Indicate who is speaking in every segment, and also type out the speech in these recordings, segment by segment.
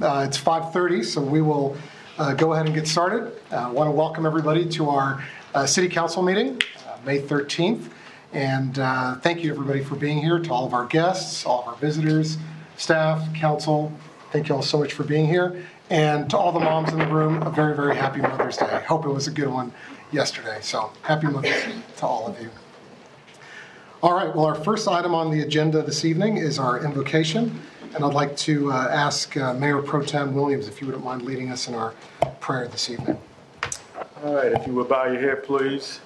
Speaker 1: It's 5:30, so we will go ahead and get started. I want to welcome everybody to our City Council meeting, May 13th. And thank you, everybody, for being here, to all of our guests, all of our visitors, staff, council. Thank you all so much for being here. And to all the moms in the room, a very, very happy Mother's Day. I hope it was a good one yesterday. So happy Mother's Day to all of you. All right, well, our first item on the agenda this evening is our invocation. And I'd like to ask Mayor Pro Tem Williams if you wouldn't mind leading us in our prayer this evening.
Speaker 2: All right, if you would bow your head, please.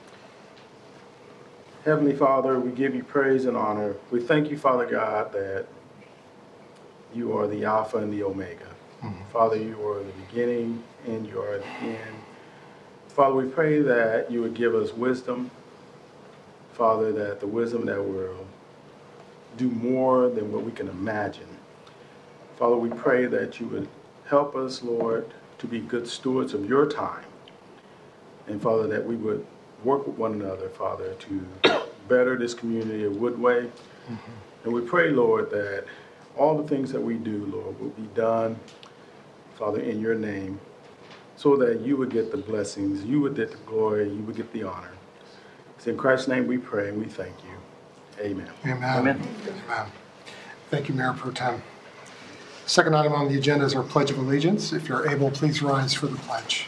Speaker 2: Heavenly Father, we give you praise and honor. We thank you, Father God, that you are the Alpha and the Omega. Mm-hmm. Father, you are the beginning and you are the end. Father, we pray that you would give us wisdom. Father, that the wisdom that will do more than what we can imagine. Father, we pray that you would help us, Lord, to be good stewards of your time. And Father, that we would work with one another, Father, to better this community of Woodway. Mm-hmm. And we pray, Lord, that all the things that we do, Lord, will be done, Father, in your name, so that you would get the blessings, you would get the glory, you would get the honor. It's in Christ's name we pray and we thank you. Amen.
Speaker 1: Amen. Amen. Amen. Thank you, Mayor Pro Tem. Second item on the agenda is our Pledge of Allegiance. If you're able, please rise for the pledge.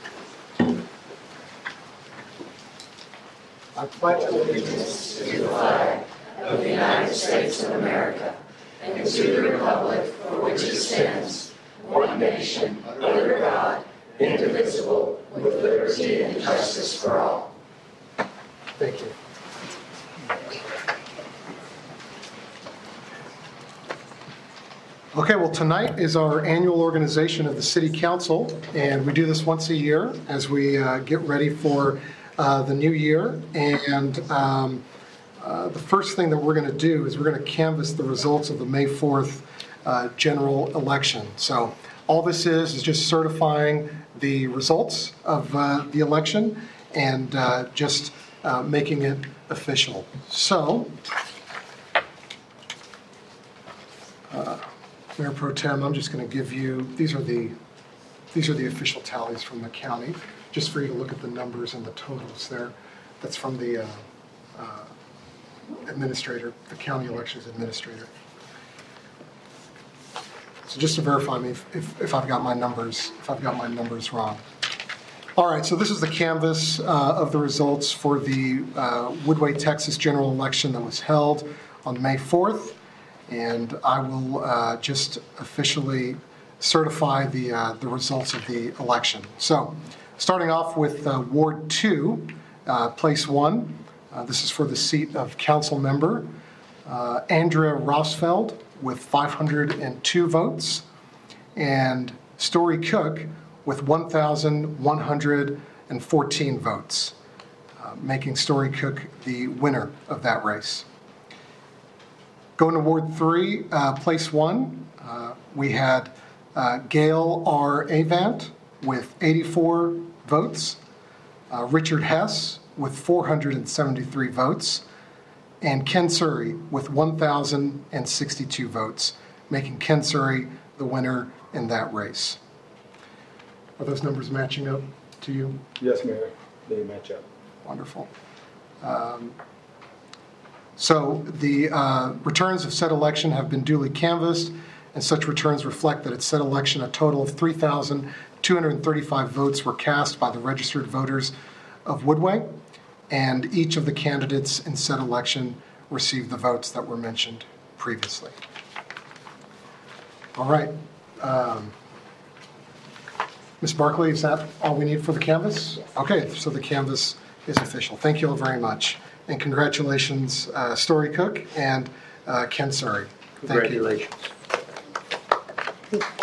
Speaker 1: I pledge allegiance to the flag of the United States of America and to the republic for which it stands, one nation, under God, indivisible, with liberty and justice for all. Thank you. Okay, well, tonight is our annual organization of the City Council, and we do this once a year as we get ready for the new year. And the first thing that we're going to do is we're going to canvass the results of the May 4th general election. So all this is just certifying the results of the election and just making it official. So, Mayor Pro Tem, I'm just going to give you, these are the official tallies from the county, just for you to look at the numbers and the totals there. That's from the administrator, the county elections administrator. So just to verify me if I've got my numbers, wrong. All right, so this is the canvas of the results for the Woodway, Texas general election that was held on May 4th. And I will just officially certify the results of the election. So, starting off with Ward 2, Place 1. This is for the seat of council member Andrea Rosfeld with 502 votes, and Story Cook with 1,114 votes, making Story Cook the winner of that race. Going to Ward 3, Place 1, we had Gail R. Avant with 84 votes, Richard Hess with 473 votes, and Ken Surrey with 1,062 votes, making Ken Surrey the winner in that race. Are those numbers matching up to you?
Speaker 2: Yes, Mayor. They match up.
Speaker 1: Wonderful. So the returns of said election have been duly canvassed, and such returns reflect that at said election a total of 3,235 votes were cast by the registered voters of Woodway, and each of the candidates in said election received the votes that were mentioned previously. All right. Ms. Barkley, is that all we need for the canvass? Yes. Okay, so the canvass is official. Thank you all very much. And congratulations, Story Cook and Ken Surrey.
Speaker 2: Congratulations.
Speaker 1: Thank you.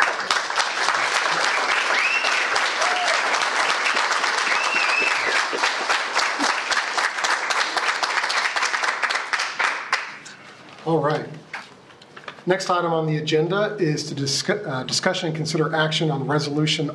Speaker 1: All right. Next item on the agenda is to discussion and consider action on Resolution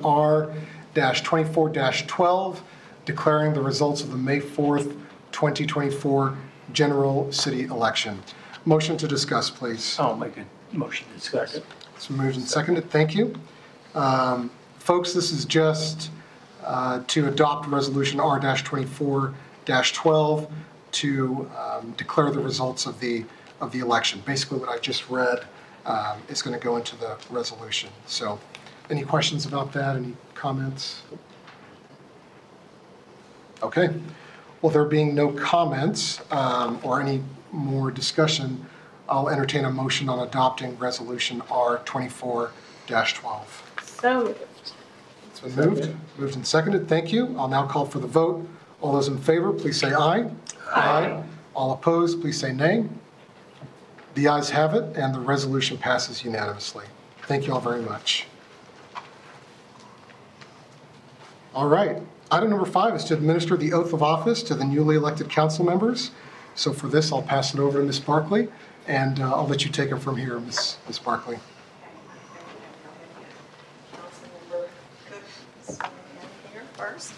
Speaker 1: R-24-12, declaring the results of the May 4th, 2024 general city election. Motion to discuss, please.
Speaker 3: I'll make a motion to discuss.
Speaker 1: It's been moved and seconded. Thank you. Folks, this is just to adopt Resolution R-24-12 to declare the results of the election. Basically, what I just read is going to go into the resolution. So, any questions about that? Any comments? Okay. Well, there being no comments or any more discussion, I'll entertain a motion on adopting Resolution R-24-12.
Speaker 3: So moved.
Speaker 1: It's been moved and seconded. Thank you. I'll now call for the vote. All those in favor, please say aye. Aye. All opposed, please say nay. The ayes have it, and the resolution passes unanimously. Thank you all very much. All right. Item number 5 is to administer the oath of office to the newly elected council members. So for this, I'll pass it over to Ms. Barkley, and I'll let you take it from here, Ms. Barkley.
Speaker 4: Councilmember Cook is sworn in here first.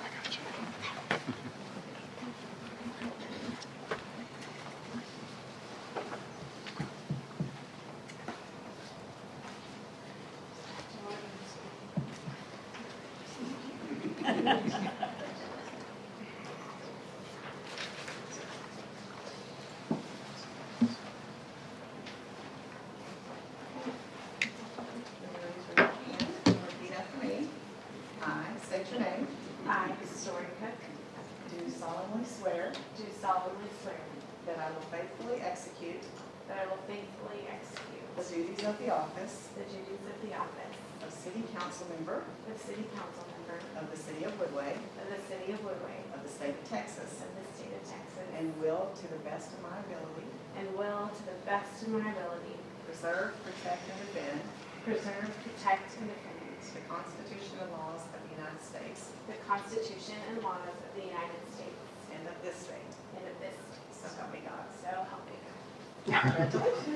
Speaker 4: Repeat after me. I state your name.
Speaker 3: I, Story Cook,
Speaker 4: Do solemnly swear
Speaker 3: do solemnly swear
Speaker 4: that I will faithfully execute
Speaker 3: that I will faithfully execute
Speaker 4: the duties of the office
Speaker 3: the duties of the office
Speaker 4: of City Council Member
Speaker 3: of City Council Member
Speaker 4: of the City of Woodway
Speaker 3: of the City of Woodway
Speaker 4: of the State of Texas
Speaker 3: of the State of Texas
Speaker 4: and will, to the best of my ability,
Speaker 3: and will, to the best of my ability,
Speaker 4: preserve, protect, and defend
Speaker 3: preserve, protect, and defend
Speaker 4: the Constitution and laws of the United States
Speaker 3: the Constitution and laws of the United States
Speaker 4: and of this state.
Speaker 3: and of this state.
Speaker 4: So help me God.
Speaker 3: So help me God.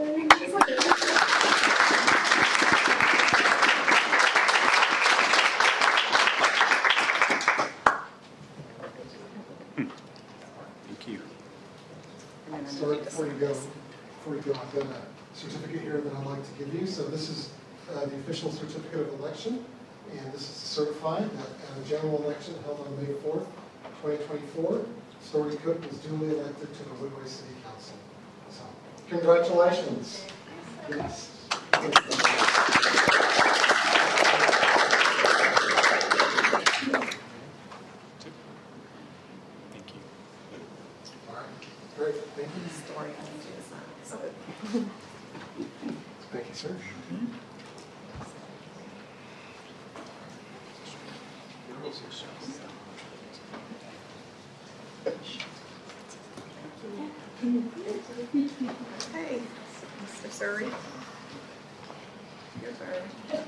Speaker 2: Thank you.
Speaker 4: And then I
Speaker 1: So
Speaker 4: need to
Speaker 1: before you
Speaker 4: sign
Speaker 1: go,
Speaker 4: this.
Speaker 1: I've got a certificate here that I'd like to give you. So this is the official certificate of election, and this is certified that at a general election held on May 4th, 2024, Story Cook was duly elected to the Woodway City Council. So, congratulations. Yes.
Speaker 2: Thank you.
Speaker 1: All right. Great. Thank you.
Speaker 4: Story, I need you to sign. So
Speaker 1: Thank you, sir.
Speaker 4: Hey, Mr. Surrey. Your turn.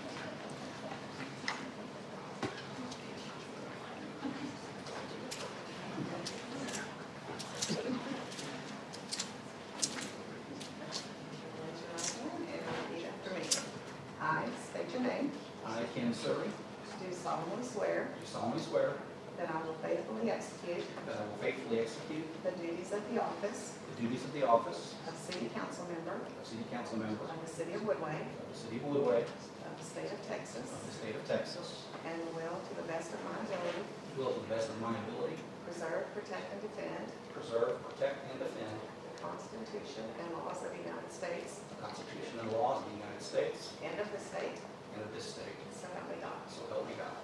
Speaker 4: And repeat after me. I state your name.
Speaker 5: I, Ken Surrey,
Speaker 4: Do solemnly swear
Speaker 5: do solemnly swear
Speaker 4: that I will faithfully execute
Speaker 5: that I will faithfully execute
Speaker 4: the duties of the office
Speaker 5: the duties of the office
Speaker 4: of City Council Member
Speaker 5: of City Council Member
Speaker 4: of the City of Woodway
Speaker 5: of the City of Woodway
Speaker 4: of the State of Texas
Speaker 5: of the State of Texas,
Speaker 4: and will, to the best of my ability,
Speaker 5: will to the best of my ability
Speaker 4: preserve, protect, and defend
Speaker 5: preserve, protect, and defend
Speaker 4: the Constitution and laws of the United States
Speaker 5: the Constitution and laws of the United States
Speaker 4: and of the state.
Speaker 5: and of this state.
Speaker 4: So help me God.
Speaker 5: So help me God.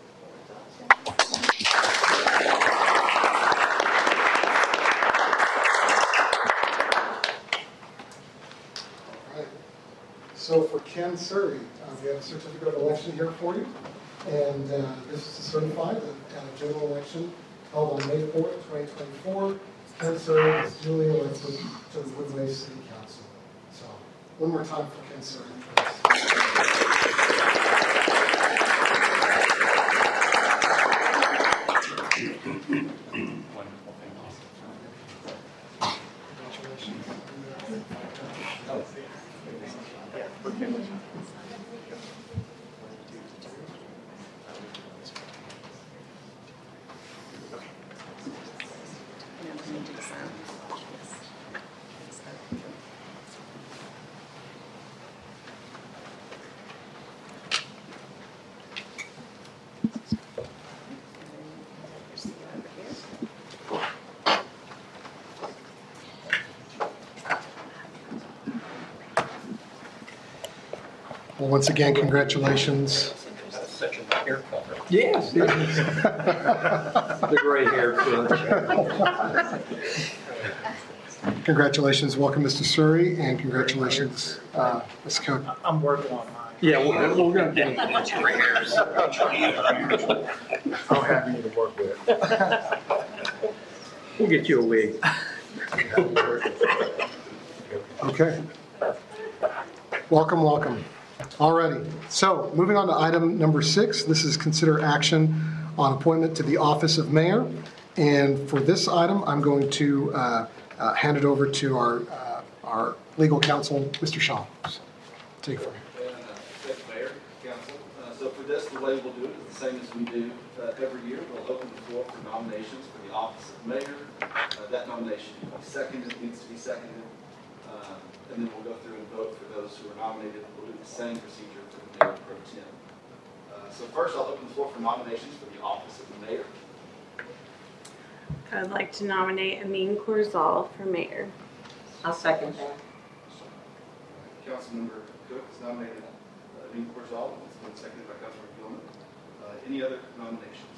Speaker 1: All right. So for Ken Surrey, we have a certificate of election here for you. And this is to certify that at a general election held on May 4th, 2024, Ken Surrey was duly elected to the Woodway City Council. So one more time for Ken Surrey, please.
Speaker 2: Wonderful.
Speaker 1: Congratulations.
Speaker 4: And I need you to sign. Yes.
Speaker 1: Well, once again, congratulations.
Speaker 6: That's such a hair color.
Speaker 7: Yes.
Speaker 6: The gray hair too.
Speaker 1: Congratulations. Welcome, Mr. Surrey, and congratulations, Ms. Cook.
Speaker 7: I'm working on mine.
Speaker 6: Yeah, we're going to get a bunch of gray hairs.
Speaker 2: I'm happy to work with.
Speaker 6: We'll get you a wig.
Speaker 1: Okay. Welcome, welcome. Alrighty, so moving on to item number 6. This is consider action on appointment to the office of mayor. And for this item, I'm going to hand it over to our legal counsel, Mr. Shaw. Take it from here.
Speaker 5: Thank you, Mayor, Council. So for this, the way we'll do it is the same as we do every year. We'll open the floor for nominations for the office of mayor. That nomination needs to be seconded. And then we'll go through and vote for those who are nominated. We'll do the same procedure for the mayor pro tem. So first, I'll open the floor for nominations for the office of the mayor.
Speaker 8: I'd like to nominate Amin Corzal for mayor.
Speaker 4: I'll second that.
Speaker 5: Councilmember Cook has nominated Amin Corzal. It's been seconded by Councilmember Gilman. Any other nominations?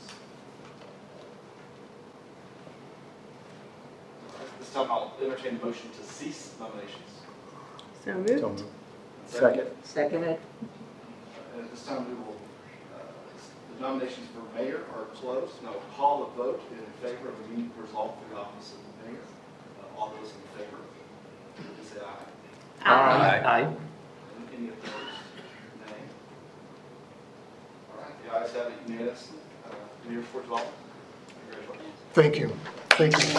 Speaker 5: All right, this time I'll entertain a motion to cease nominations.
Speaker 8: So moved.
Speaker 2: So moved. Second.
Speaker 4: Seconded.
Speaker 5: And at this time, we will, the nominations for mayor are closed. Now we'll call a vote in favor of Amin Corzal for the office of the mayor. All those in favor, please say aye.
Speaker 6: Aye.
Speaker 5: Any opposed? Nay. All right, the ayes have it unanimously. Mayor Corzal, congratulations.
Speaker 1: Thank you. Thank you.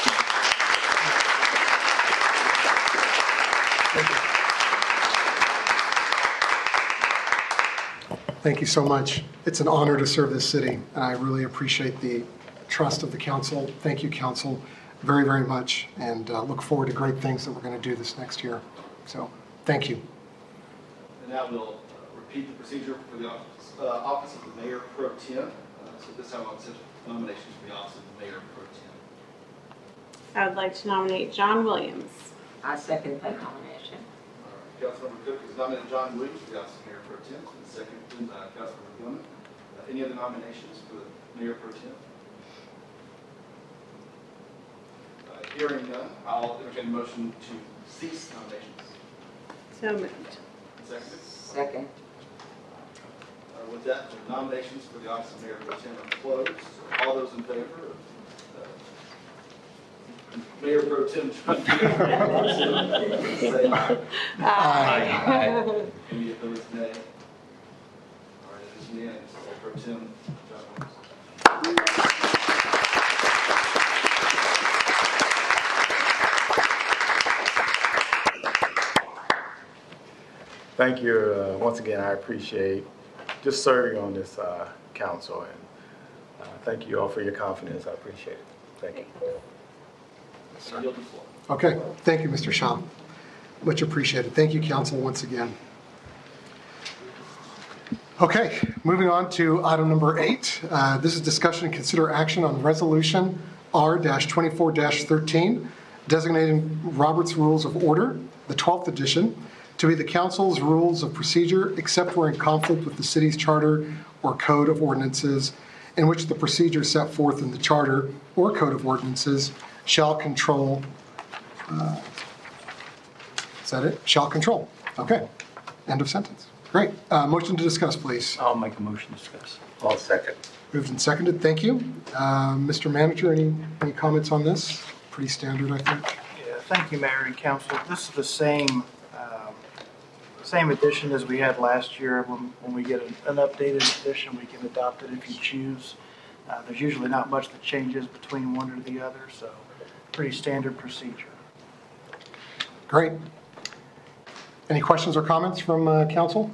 Speaker 1: Thank you so much. It's an honor to serve this city, and I really appreciate the trust of the council. Thank you, council, very, very much, and look forward to great things that we're going to do this next year. So, thank you.
Speaker 5: And now we'll repeat the procedure for the office of the mayor pro tem. So this time I'll accept nominations for the office of the mayor pro tem.
Speaker 8: I would like to nominate John Williams.
Speaker 4: I second that nomination.
Speaker 5: All right, Councilmember Cook has nominated John Williams for the office of mayor pro tem. And second, Councilmember Gilman. Any other nominations for the mayor pro tem? Hearing none, I'll entertain a motion to cease nominations.
Speaker 8: So moved.
Speaker 5: Seconded.
Speaker 4: Second.
Speaker 5: With that, the nominations for the office of mayor pro tem are closed. All those in favor of Mayor Pro Tem John Williams, say aye.
Speaker 8: Aye.
Speaker 5: Any opposed, nay. All right, it is unanimous. Mayor Pro Tem John Williams.
Speaker 2: Thank you. Once again, I appreciate just serving on this council, and thank you all for your confidence. I appreciate it. Thank you.
Speaker 5: I yield the floor.
Speaker 1: Okay, thank you, Mr. Shaw. Much appreciated. Thank you, council, once again. Okay, moving on to item number 8. This is discussion and consider action on resolution R-24-13, designating Robert's Rules of Order, the 12th edition, to be the council's rules of procedure, except where in conflict with the city's charter or code of ordinances, in which the procedure set forth in the charter or code of ordinances shall control. Is that it? Shall control. Okay. End of sentence. Great. Motion to discuss, please.
Speaker 6: I'll make a motion to discuss.
Speaker 7: I'll second.
Speaker 1: Moved and seconded. Thank you. Mr. Manager, any comments on this? Pretty standard, I think.
Speaker 7: Yeah, thank you, Mayor and Council. This is the same edition as we had last year. When we get an updated edition, we can adopt it if you choose. There's usually not much that changes between one or the other, so pretty standard procedure.
Speaker 1: Great. Any questions or comments from council?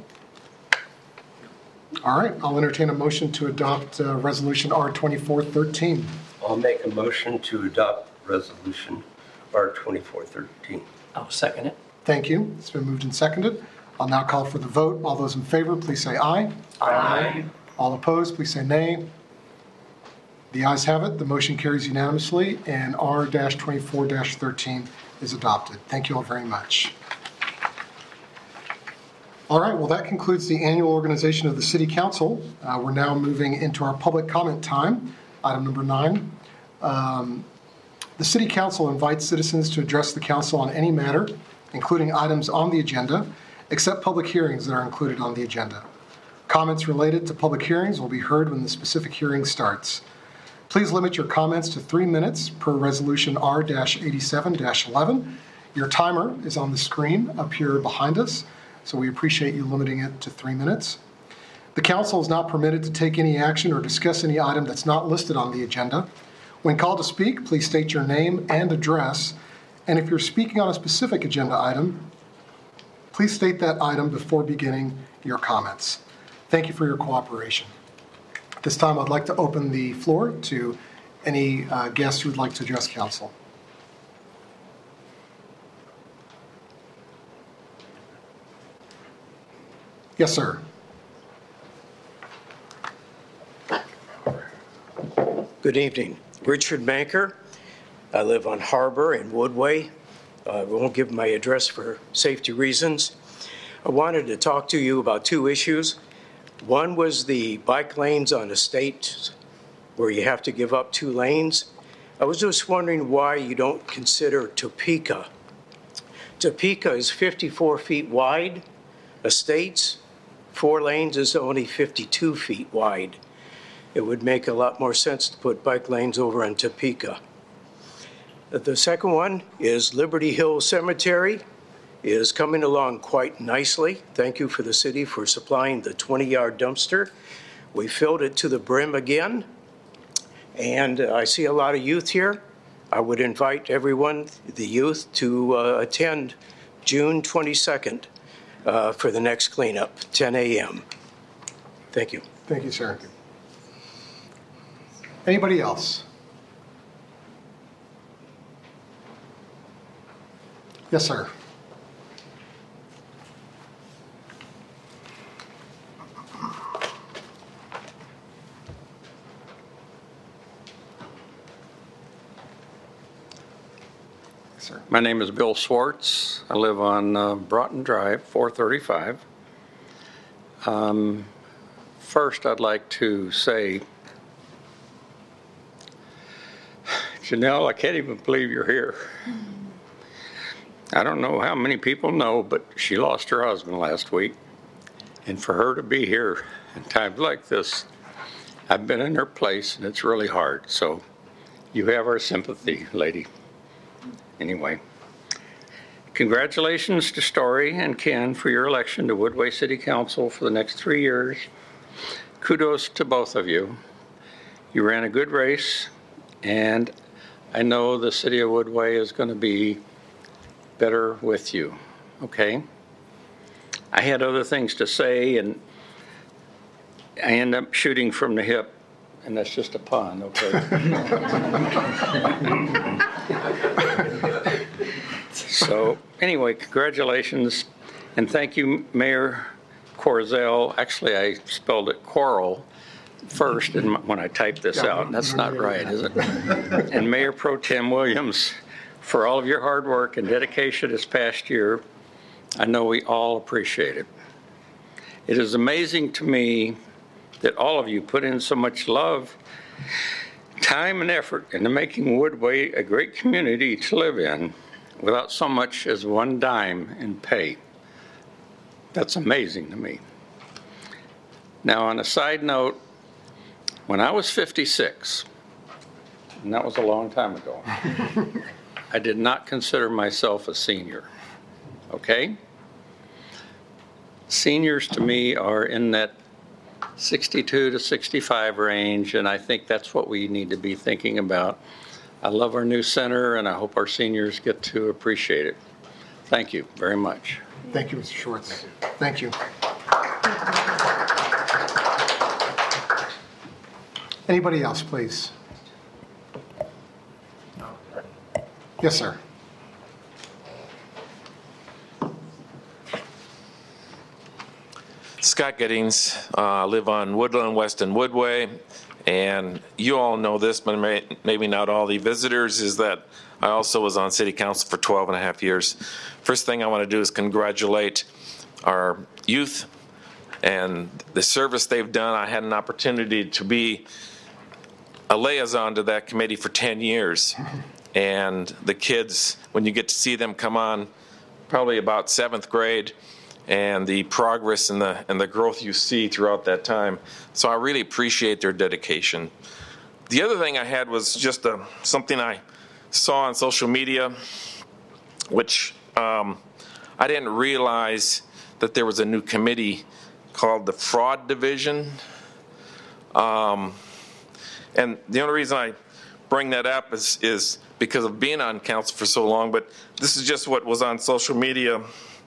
Speaker 1: All right, I'll entertain a motion to adopt Resolution R-2413.
Speaker 9: I'll make a motion to adopt Resolution R-2413.
Speaker 6: I'll second it.
Speaker 1: Thank you. It's been moved and seconded. I'll now call for the vote. All those in favor, please say aye.
Speaker 6: Aye.
Speaker 1: All opposed, please say nay. The ayes have it. The motion carries unanimously, and R-24-13 is adopted. Thank you all very much. All right, well, that concludes the annual organization of the City Council. We're now moving into our public comment time, item number 9. The City Council invites citizens to address the council on any matter, including items on the agenda, except public hearings that are included on the agenda. Comments related to public hearings will be heard when the specific hearing starts. Please limit your comments to 3 minutes per Resolution R-87-11. Your timer is on the screen up here behind us, so we appreciate you limiting it to 3 minutes. The council is not permitted to take any action or discuss any item that's not listed on the agenda. When called to speak, please state your name and address, and if you're speaking on a specific agenda item, please state that item before beginning your comments. Thank you for your cooperation. At this time, I'd like to open the floor to any guests who would like to address council. Yes, sir.
Speaker 10: Good evening. Richard Banker. I live on Harbor and Woodway. I won't give my address for safety reasons. I wanted to talk to you about 2 issues. One was the bike lanes on estates where you have to give up 2 lanes. I was just wondering why you don't consider Topeka. Topeka is 54 feet wide. Estates, 4 lanes is only 52 feet wide. It would make a lot more sense to put bike lanes over on Topeka. The second one is Liberty Hill Cemetery is coming along quite nicely. Thank you for the city for supplying the 20-yard dumpster. We filled it to the brim again, and I see a lot of youth here. I would invite everyone, the youth, to attend June 22nd for the next cleanup, 10 a.m. Thank you.
Speaker 1: Thank you, sir. Anybody else? Yes, sir. Sir.
Speaker 11: My name is Bill Swartz. I live on Broughton Drive, 435. First, I'd like to say, Janelle, I can't even believe you're here. I don't know how many people know, but she lost her husband last week. And for her to be here in times like this, I've been in her place, and it's really hard. So you have our sympathy, lady. Anyway, congratulations to Story and Ken for your election to Woodway City Council for the next 3 years. Kudos to both of you. You ran a good race, and I know the city of Woodway is going to be better with you, okay? I had other things to say, and I end up shooting from the hip, and that's just a pun, okay? So anyway, congratulations, and thank you, Mayor Corzel. Actually, I spelled it Coral first when I typed this out, and that's not right, is it? And Mayor Pro Tem Williams, for all of your hard work and dedication this past year. I know we all appreciate it. It is amazing to me that all of you put in so much love, time, and effort into making Woodway a great community to live in without so much as one dime in pay. That's amazing to me. Now, on a side note, when I was 56, and that was a long time ago, I did not consider myself a senior, okay? Seniors to me are in that 62 to 65 range, and I think that's what we need to be thinking about. I love our new center, and I hope our seniors get to appreciate it. Thank you very much.
Speaker 1: Thank you, Mr. Schwartz. Thank you. Anybody else, please? Yes, sir.
Speaker 12: Scott Giddings. I live on Woodland West and Woodway, and you all know this, but maybe not all the visitors, is that I also was on City Council for 12 and a half years. First thing I want to do is congratulate our youth and the service they've done. I had an opportunity to be a liaison to that committee for 10 years. And the kids, when you get to see them come on, probably about 7th grade, and the progress and the growth you see throughout that time. So I really appreciate their dedication. The other thing I had was just something I saw on social media, which I didn't realize that there was a new committee called the Fraud Division. And the only reason I bring that up is because of being on council for so long, but this is just what was on social media.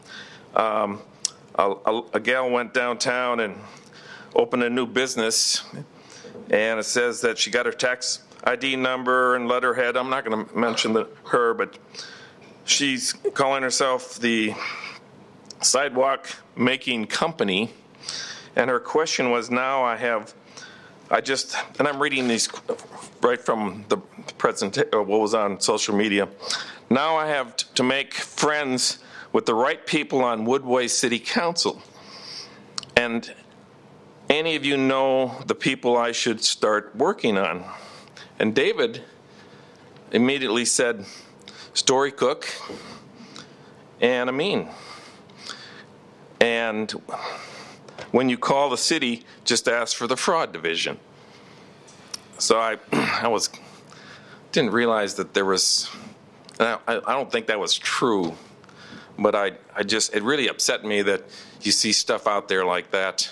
Speaker 12: A gal went downtown and opened a new business, and it says that she got her tax ID number and letterhead. I'm not going to mention her, but she's calling herself the Sidewalk Making Company, and her question was, now and I'm reading these right from the presentation, what was on social media. Now I have to make friends with the right people on Woodway City Council. And any of you know the people I should start working on? And David immediately said, Story Cook and Amin. And when you call the city, just ask for the Fraud Division. So I didn't realize that there was, I don't think that was true, but it really upset me that you see stuff out there like that.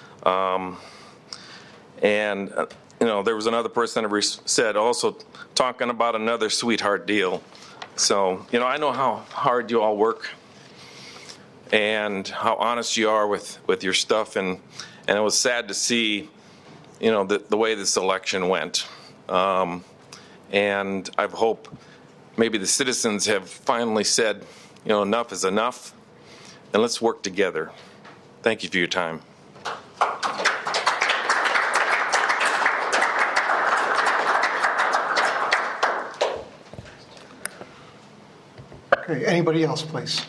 Speaker 12: And there was another person that said also talking about another sweetheart deal. So, I know how hard you all work and how honest you are with your stuff, and it was sad to see, the way this election went. And I hope maybe the citizens have finally said, enough is enough, and let's work together. Thank you for your time.
Speaker 1: Okay, anybody else, please?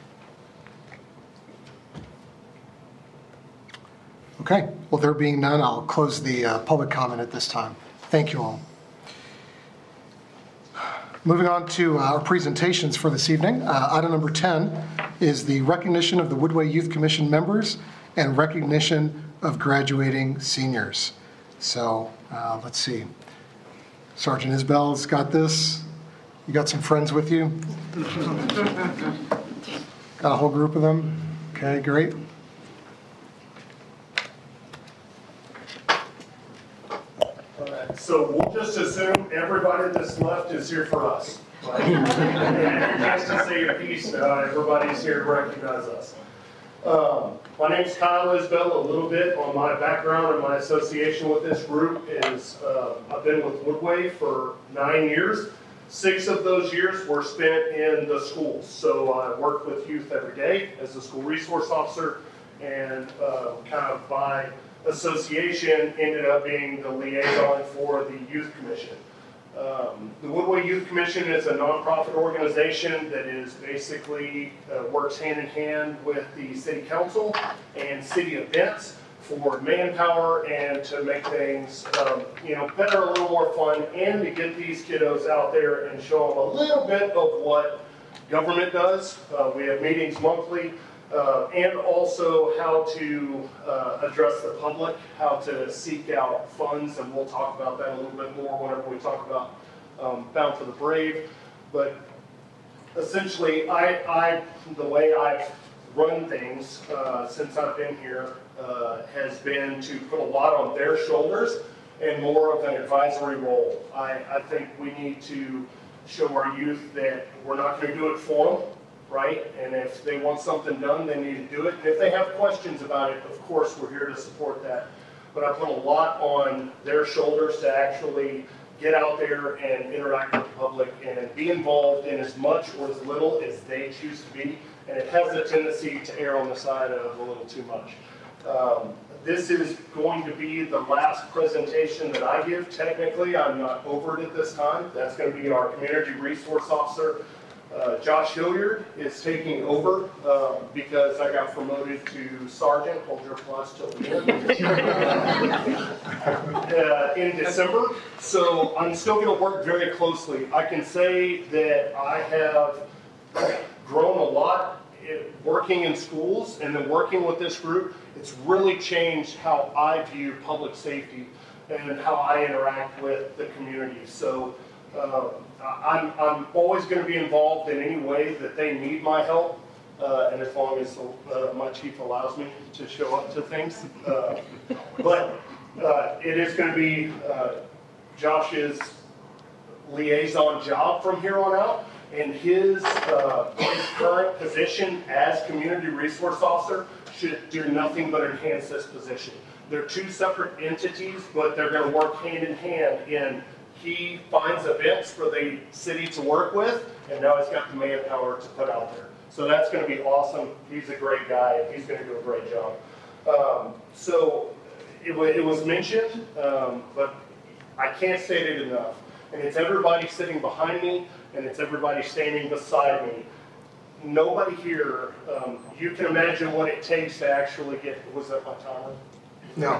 Speaker 1: Okay, well, there being none, I'll close the public comment at this time. Thank you all. Moving on to our presentations for this evening. Item number 10 is the recognition of the Woodway Youth Commission members and recognition of graduating seniors. So let's see. Sergeant Isbell's got this. You got some friends with you? Got a whole group of them? Okay, great.
Speaker 13: So we'll just assume everybody that's left is here for us. And just to say a piece, everybody's here to recognize us. My name's Kyle Isbell. A little bit on my background and my association with this group is I've been with Woodway for 9 years. 6 of those years were spent in the schools. So I work with youth every day as a school resource officer, and kind of by association ended up being the liaison for the Youth Commission. The Woodway Youth Commission is a nonprofit organization that is basically works hand in hand with the city council and city events for manpower and to make things better, a little more fun, and to get these kiddos out there and show them a little bit of what government does. We have meetings monthly. And also how to address the public, how to seek out funds, and we'll talk about that a little bit more whenever we talk about Bound for the Brave. But essentially, the way I've run things since I've been here has been to put a lot on their shoulders and more of an advisory role. I think we need to show our youth that we're not going to do it for them. Right? And if they want something done, they need to do it. And if they have questions about it, of course, we're here to support that. But I put a lot on their shoulders to actually get out there and interact with the public and be involved in as much or as little as they choose to be. And it has a tendency to err on the side of a little too much. This is going to be the last presentation that I give. Technically, I'm not over it at this time. That's going to be our community resource officer, Josh Hilliard is taking over because I got promoted to sergeant. Hold your applause till the end. In December. So I'm still going to work very closely. I can say that I have grown a lot working in schools and then working with this group. It's really changed how I view public safety and how I interact with the community. So I'm always going to be involved in any way that they need my help, and as long as my chief allows me to show up to things. But it is going to be Josh's liaison job from here on out, and his current position as community resource officer should do nothing but enhance this position. They're two separate entities, but they're going to work hand in hand in he finds events for the city to work with, and now he's got the manpower to put out there. So that's going to be awesome. He's a great guy, and he's going to do a great job. So it was mentioned, but I can't state it enough. And it's everybody sitting behind me, and it's everybody standing beside me. Nobody here, you can imagine what it takes to actually get, was that my timer?
Speaker 1: No.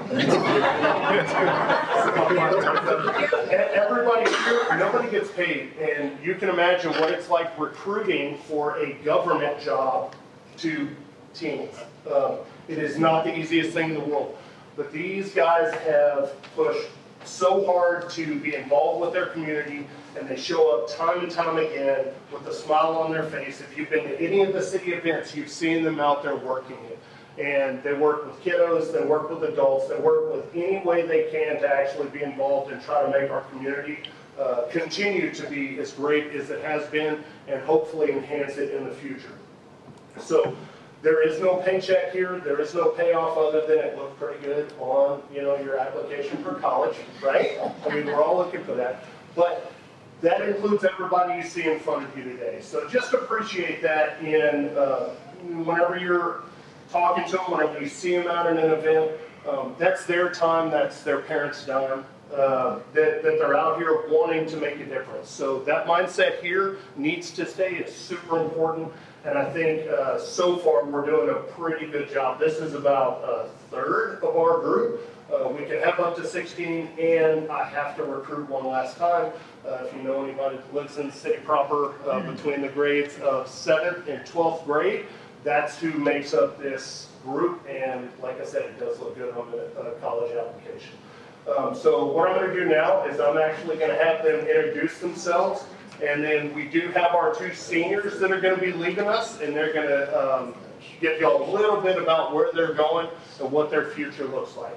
Speaker 13: Everybody here, nobody gets paid, and you can imagine what it's like recruiting for a government job to teens. It is not the easiest thing in the world, but these guys have pushed so hard to be involved with their community, and they show up time and time again with a smile on their face. If you've been to any of the city events, you've seen them out there working it. And they work with kiddos, they work with adults, they work with any way they can to actually be involved and try to make our community continue to be as great as it has been, and hopefully enhance it in the future. So there is no paycheck here, there is no payoff other than it looked pretty good on your application for college, right? I mean, we're all looking for that. But that includes everybody you see in front of you today. So just appreciate that in whenever you're talking to them, whenever you see them out in an event, that's their time, that's their parents' dime, that they're out here wanting to make a difference. So that mindset here needs to stay. It's super important. And I think so far we're doing a pretty good job. This is about a third of our group. We can have up to 16, and I have to recruit one last time. If you know anybody that lives in the city proper, between the grades of 7th and 12th grade, that's who makes up this group, and like I said, it does look good on the college application. So what I'm going to do now is I'm actually going to have them introduce themselves, and then we do have our two seniors that are going to be leaving us, and they're going to give y'all a little bit about where they're going and what their future looks like.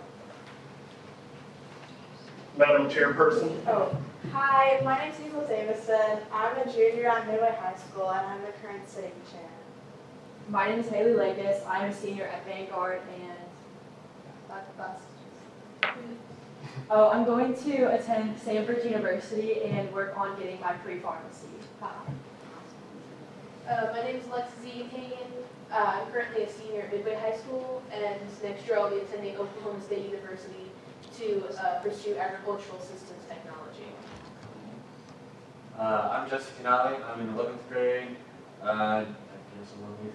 Speaker 13: Madam Chairperson.
Speaker 14: Oh, hi, my name is Hazel Davison. I'm a junior at Midway High School, and I'm the current city chair.
Speaker 15: My name is Haley Lakis. I'm a senior at Vanguard, and that's. Oh, I'm going to attend Stanford University and work on getting my pre-pharmacy.
Speaker 16: My name is Alexis Kagan. I'm currently a senior at Midway High School, and next year I'll be attending Oklahoma State University to pursue agricultural systems technology.
Speaker 17: I'm Jesse Canali. I'm in 11th grade. I guess I'm on the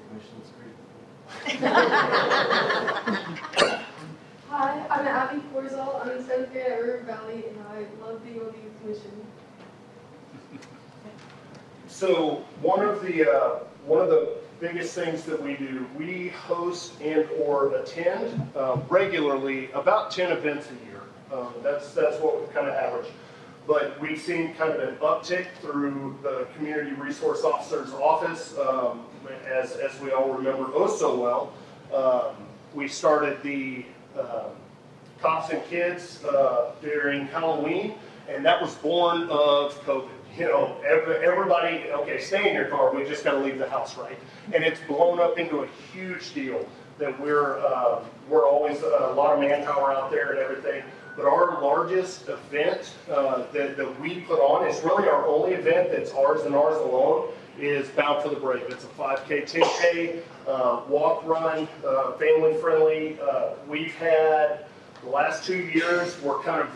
Speaker 17: commission.
Speaker 18: Hi, I'm Abby Korzal. I'm in 7th grade at River Valley, and I love being on the youth commission.
Speaker 13: So one of the biggest things that we do, we host and or attend regularly about 10 events a year. That's what we kind of average. But we've seen kind of an uptick through the Community Resource Officer's Office. As we all remember oh so well, we started the Cops and Kids during Halloween, and that was born of COVID. Everybody, okay, stay in your car, we just got to leave the house, right? And it's blown up into a huge deal that we're always a lot of manpower out there and everything. But our largest event that we put on, is really our only event that's ours and ours alone, is Bound for the Brave. It's a 5K, 10K, walk, run, family friendly. We've had, the last 2 years, we're kind of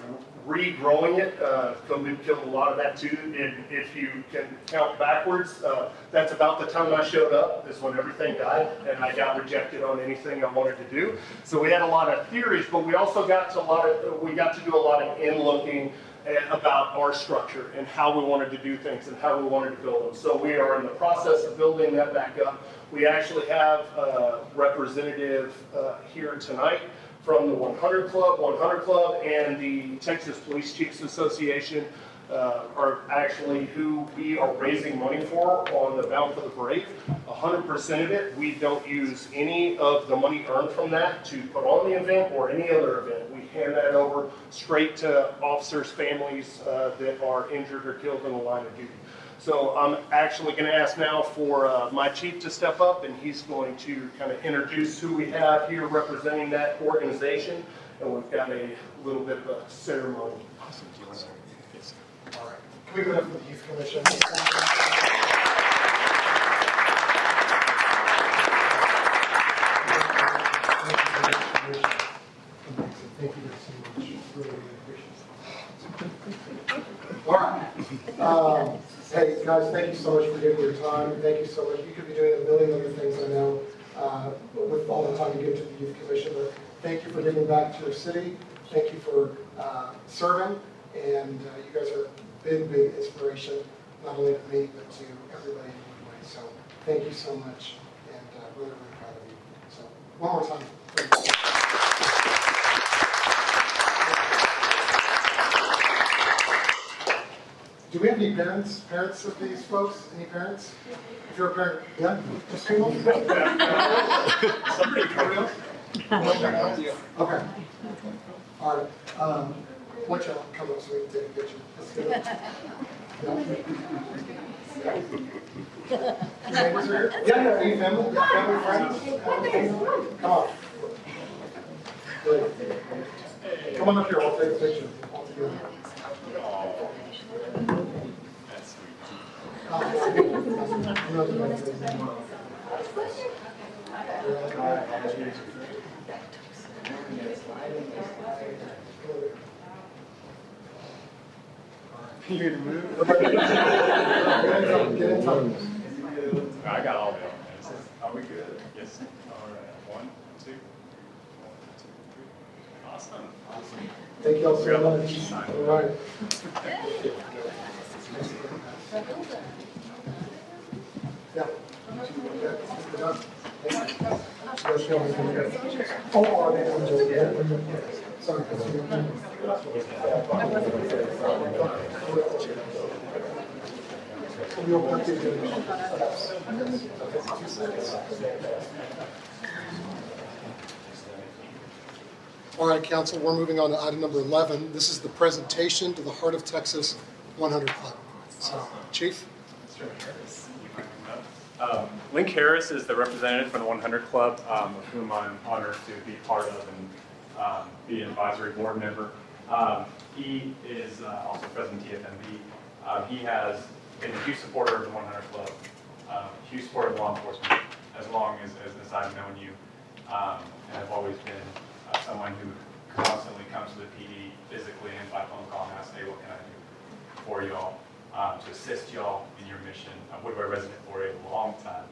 Speaker 13: regrowing it. COVID killed a lot of that too. And if you can count backwards, that's about the time I showed up is when everything died and I got rejected on anything I wanted to do. So we had a lot of theories, but we also got to do a lot of in-looking about our structure and how we wanted to do things and how we wanted to build them. So we are in the process of building that back up. We actually have a representative here tonight from the 100 Club and the Texas Police Chiefs Association are actually who we are raising money for on the Bound for the Brave. 100% of it, we don't use any of the money earned from that to put on the event or any other event. We hand that over straight to officers' families that are injured or killed in the line of duty. So I'm actually going to ask now for my chief to step up, and he's going to kind of introduce who we have here representing that organization. And we've got a little bit of a ceremony. Awesome.
Speaker 1: All right. Can we go up to the Youth Commission? Thank you so much. Really appreciate it. All right. Hey, guys, thank you so much for giving your time. Thank you so much. You could be doing a million other things, I know, with all the time you give to the Youth Commission. But thank you for giving back to your city. Thank you for serving. And you guys are a big, big inspiration, not only to me, but to everybody in Woodway. So thank you so much. And really, really proud of you. So one more time. Thank you. Do we have any parents of these folks? Any parents? If you're a parent, yeah? Just single? Somebody for real? Okay. All right. Watch out. Come up so we can take a picture. Let's go. Yeah. Neighbors are here? Yeah, are you family? Yeah, family, friends? Come on. Good. Come on up here. We'll take a picture all together.
Speaker 19: You need to move? I got all of it. Are we good? Yes. All right. 1, 2. 1, 2, 3. Awesome.
Speaker 1: Thank you all so much. All right. Yeah. Sorry. All right, Council, we're moving on to item number 11. This is the presentation to the Heart of Texas 100 Club. So, Chief?
Speaker 19: Link Harris is the representative from the 100 Club, of whom I'm honored to be part of and be an advisory board member. He is also president of TFMB. He has been a huge supporter of the 100 Club, huge supporter of law enforcement, as long as I've known you, and I've always been someone who constantly comes to the PD physically and by phone call and asks, hey, what can I do for y'all to assist y'all in your mission? I'm a Woodway resident for a long time,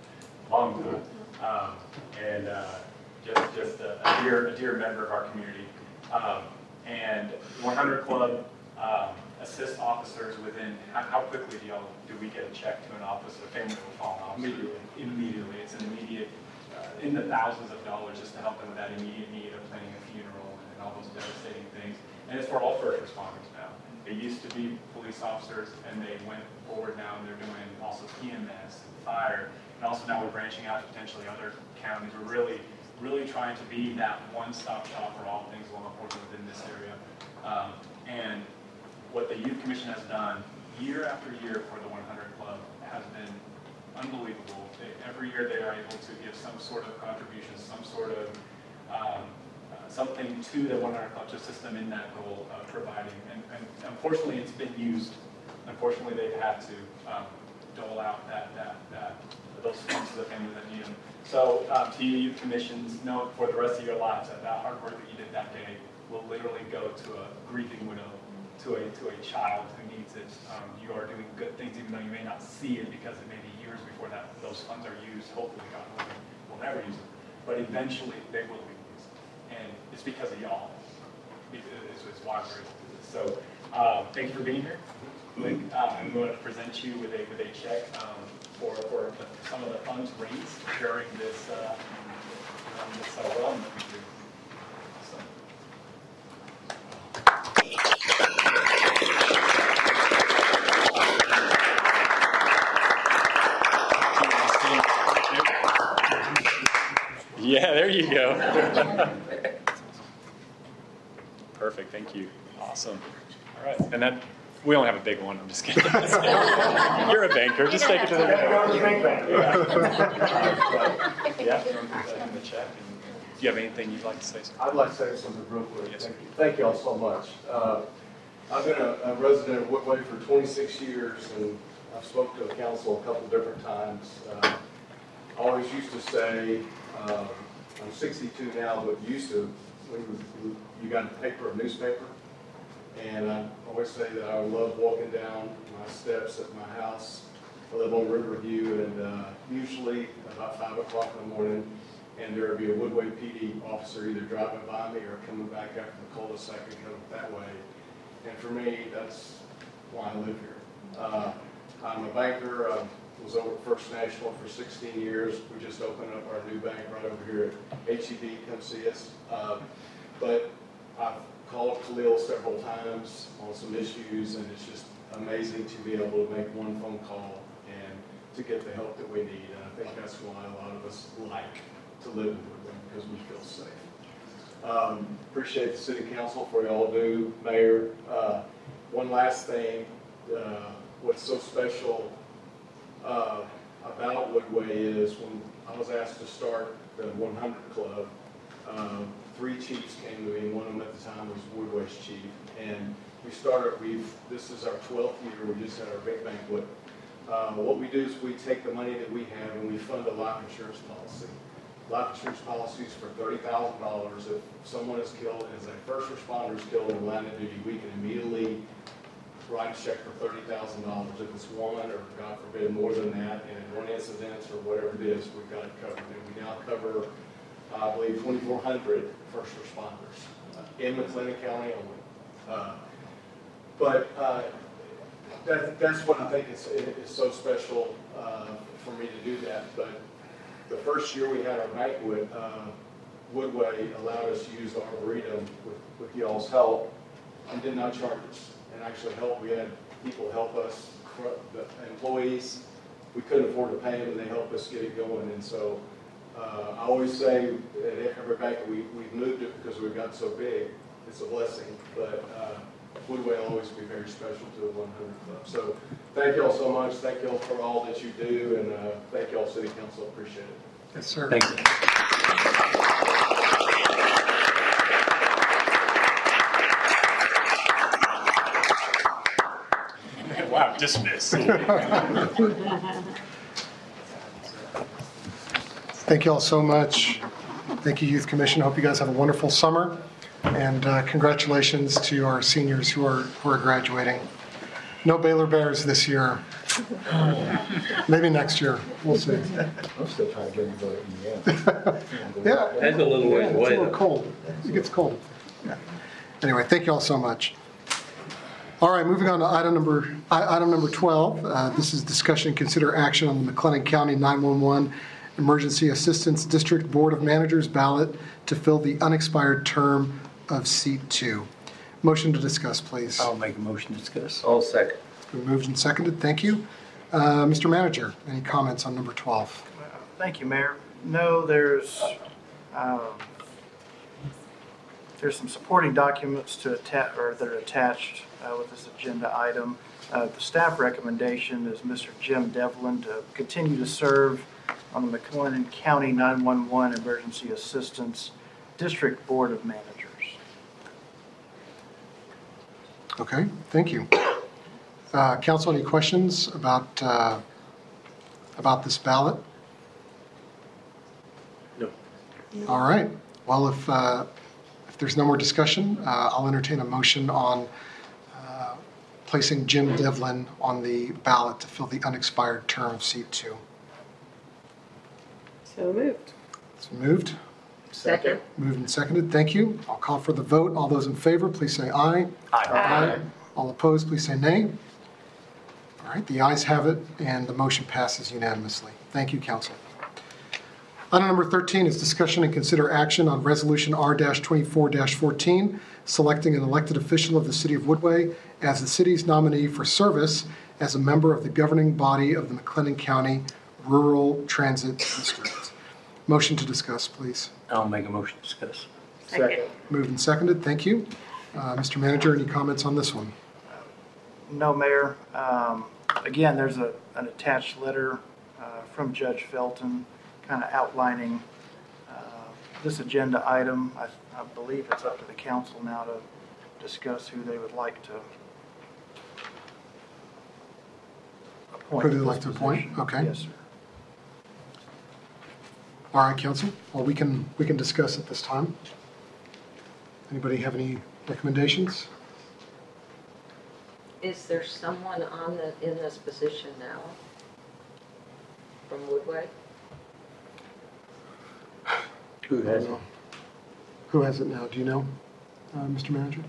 Speaker 19: and just a dear member of our community. And 100 Club assists officers within, how quickly do we get a check to an officer, a family will call an officer? Immediately. It's an immediate, in the thousands of dollars just to help them with that immediate need of planning a funeral and all those devastating things. And it's for all first responders now. They used to be police officers and they went forward now and they're doing also EMS and fire. And also now we're branching out to potentially other counties. We're really trying to be that one-stop shop for all things law enforcement within this area. And what the Youth Commission has done year after year for the 100 Club has been unbelievable. Every year they are able to give some sort of contribution, some sort of something to the 100 Club to assist them in that goal of providing. And unfortunately, it's been used. Unfortunately, they've had to dole out those funds to the families that need them. So to you, Youth Commissions, know for the rest of your lives that that hard work that you did that day will literally go to a grieving widow to a child who needs it. You are doing good things, even though you may not see it, because it may be years before those funds are used. Hopefully, God willing, we'll never use them, but eventually they will be used, and it's because of y'all. It's why we're able to do this. So, thank you for being here. I'm going to present you with a check for some of the funds raised during this run that we do. Yeah, there you go. Perfect, thank you. Awesome. All right, and then we only have a big one. I'm just kidding. You're a banker. Just take it to the bank. Yeah, from the check. Do you have anything you'd like to say, sir?
Speaker 20: I'd like to say something real quick.
Speaker 19: Yes,
Speaker 20: Thank you all so much. I've been a resident of Woodway for 26 years, and I've spoken to the council a couple different times. I always used to say, I'm 62 now, but used to, when you got a paper, a newspaper, and I always say that I love walking down my steps at my house. I live on Riverview, and usually about 5 o'clock in the morning, and there would be a Woodway PD officer either driving by me or coming back after the cul-de-sac and coming that way. And for me, that's why I live here. I'm a banker. I was over at First National for 16 years. We just opened up our new bank right over here at HEB. Come see us. But I've called Khalil several times on some issues, and it's just amazing to be able to make one phone call and to get the help that we need. And I think that's why a lot of us like to live in Woodway, because we feel safe. Appreciate the city council for y'all do, Mayor. One last thing, what's so special about Woodway is when I was asked to start the 100 Club, 3 chiefs came to me. One of them at the time was Woodway's chief, and we started. This is our 12th year. We just had our big banquet. What we do is we take the money that we have and we fund a life insurance policy. Life insurance policies for $30,000. If someone is killed, as a first responder is killed in line of duty, we can immediately write a check for $30,000. If it's one, or God forbid, more than that, and in one incident or whatever it is, we've got it covered. And we now cover, I believe, 2,400 first responders in McLennan County only. That's what I think is so special for me to do that. But the first year we had our banquet, Woodway allowed us to use the Arboretum with y'all's help and did not charge us. And actually helped. We had people help us, the employees. We couldn't afford to pay them, and they helped us get it going. And so I always say at every banquet, we've moved it because we've got so big. It's a blessing. But Woodway will always be very special to the 100 Club. So thank y'all so much. Thank y'all for all that you do, and thank y'all, City Council. Appreciate it.
Speaker 1: Yes, sir.
Speaker 6: Thank you.
Speaker 19: Wow, dismissed.
Speaker 1: Thank you all so much. Thank you, Youth Commission. Hope you guys have a wonderful summer. And congratulations to our seniors who are graduating. No Baylor Bears this year. Maybe next year. We'll see.
Speaker 20: I'm still trying to get you to Indiana.
Speaker 1: Yeah.
Speaker 9: That's a little ways away.
Speaker 1: It's a little cold. It gets cold. Yeah. Anyway, thank you all so much. All right, moving on to item number 12. This is discussion and consider action on the McLennan County 911 Emergency Assistance District Board of Managers ballot to fill the unexpired term of seat 2. Motion to discuss, please.
Speaker 6: I'll make a motion to discuss.
Speaker 9: All second.
Speaker 1: It's been moved and seconded. Thank you. Mr. Manager, any comments on number 12?
Speaker 7: Thank you, Mayor. No, there's some supporting documents to attach, or that are attached with this agenda item. The staff recommendation is Mr. Jim Devlin to continue to serve on the McLennan County 911 Emergency Assistance District Board of Managers.
Speaker 1: Okay, thank you. Council, any questions about this ballot?
Speaker 9: No.
Speaker 1: All right. Well, if there's no more discussion, I'll entertain a motion on placing Jim Devlin on the ballot to fill the unexpired term of seat 2.
Speaker 8: So moved.
Speaker 1: It's moved.
Speaker 4: Second.
Speaker 1: Moved and seconded. Thank you. I'll call for the vote. All those in favor, please say aye.
Speaker 8: Aye.
Speaker 1: All opposed, please say nay. All right, the ayes have it, and the motion passes unanimously. Thank you, council. Item number 13 is discussion and consider action on Resolution R-24-14, selecting an elected official of the City of Woodway as the city's nominee for service as a member of the governing body of the McLennan County Rural Transit District. Motion to discuss, please.
Speaker 6: I'll make a motion to discuss.
Speaker 8: Second.
Speaker 1: Moved and seconded. Thank you. Mr. Manager, any comments on this one?
Speaker 7: No, Mayor. Again, there's an attached letter from Judge Felton kind of outlining this agenda item. I believe it's up to the council now to discuss who they would like to appoint.
Speaker 1: Who they'd like to appoint? Okay.
Speaker 7: Yes, sir.
Speaker 1: All right, council. Well, we can discuss at this time. Anybody have any recommendations?
Speaker 4: Is there someone in this position now from Woodway?
Speaker 6: Who has it?
Speaker 1: Who has it now? Do you know, Mr. Manager?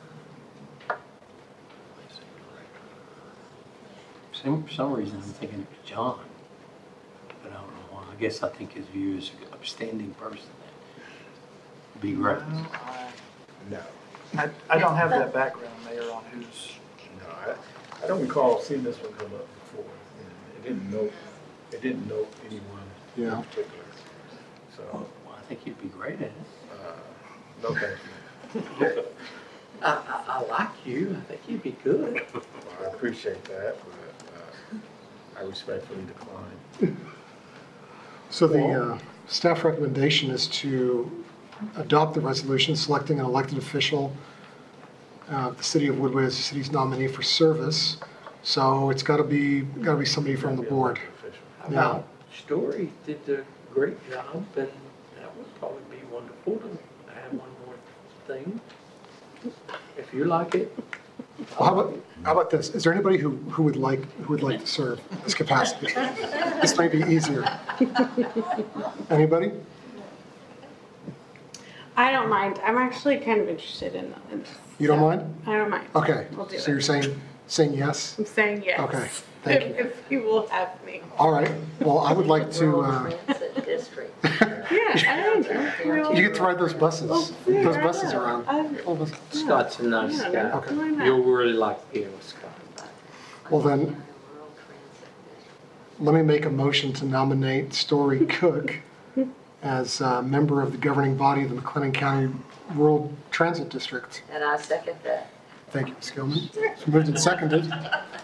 Speaker 6: For some reason, I'm thinking it was John. But I don't know why. I guess I think his view is an upstanding person. That'd be great.
Speaker 2: No.
Speaker 7: I don't have that background, Mayor, on who's.
Speaker 2: No, I don't recall seeing this one come up before. It didn't note anyone in particular. So.
Speaker 6: Well, I think you'd be great at it.
Speaker 2: No, thank you.
Speaker 6: I like you. I think you'd be good.
Speaker 2: Well, I appreciate that, but I respectfully decline.
Speaker 1: So the staff recommendation is to adopt the resolution selecting an elected official of the City of Woodway as the city's nominee for service. So it's got to be somebody from the board.
Speaker 6: How about Story did a great job, and that would probably be wonderful to have one more thing. If you like it.
Speaker 1: Well, how about this? Is there anybody who would like to serve in this capacity? This may be easier. Anybody?
Speaker 8: I don't mind. I'm actually kind of interested in this.
Speaker 1: You don't mind?
Speaker 8: I don't mind.
Speaker 1: Okay.
Speaker 8: We'll do
Speaker 1: So
Speaker 8: it.
Speaker 1: you're saying yes?
Speaker 8: I'm saying yes.
Speaker 1: Okay. Thank you.
Speaker 8: If you will have me.
Speaker 1: All right. Well, I would like to.
Speaker 4: Transit District.
Speaker 8: Yeah, I don't know.
Speaker 1: You get to ride those buses. Those buses around.
Speaker 6: Scott's a nice
Speaker 8: Yeah,
Speaker 6: guy.
Speaker 1: Okay.
Speaker 8: why not?
Speaker 6: You'll really like being with Scott.
Speaker 1: Well then, let me make a motion to nominate Story Cook as a member of the governing body of the McLennan County Rural Transit District.
Speaker 4: And I second that.
Speaker 1: Thank you, Ms. Gilman. It's moved and seconded.